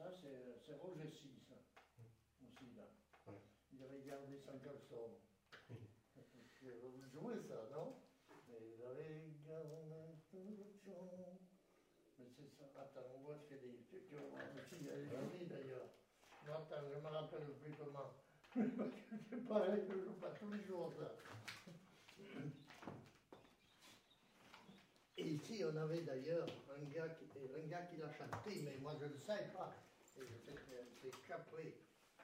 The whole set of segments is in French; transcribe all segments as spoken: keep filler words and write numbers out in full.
Ça, c'est Roger Sy, ça. Aussi, là. Ouais. Il avait gardé son caleçon. Vous jouez ça, non? Il avait gardé son caleçon. Mais c'est ça. Attends, on voit qu'il y a des trucs qui ont aussi, elle est jolie d'ailleurs. Non, attends, je ne me rappelle plus comment. C'est pareil, je ne joue pas tous les jours, ça. Et ici, on avait d'ailleurs un gars qui, un gars qui l'a chanté, mais moi je ne le savais pas. Et je sais que c'est qu'après.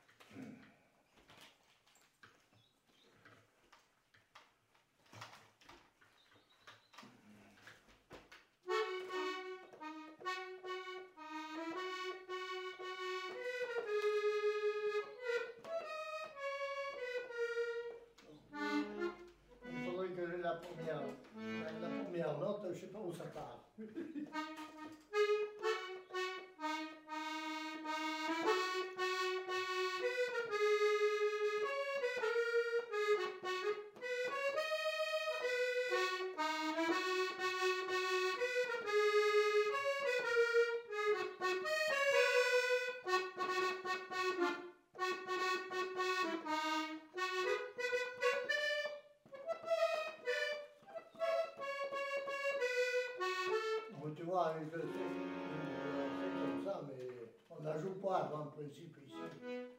Il faudrait que j'ai la première, la première note, je ne sais pas où ça part. Tu vois, je sais, je sais comme ça, mais on n'ajoute pas en principe ici.